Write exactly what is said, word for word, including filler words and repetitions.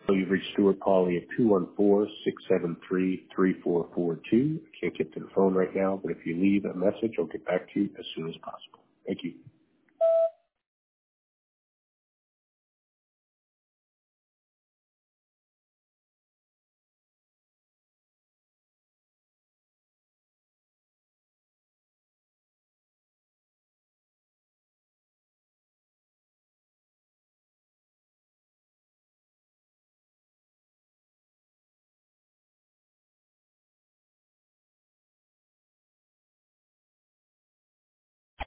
So you've reached Stuart Pauly at two one four, six seven three, three four four two. I can't get to the phone right now, but if you leave a message, I'll get back to you as soon as possible. Thank you.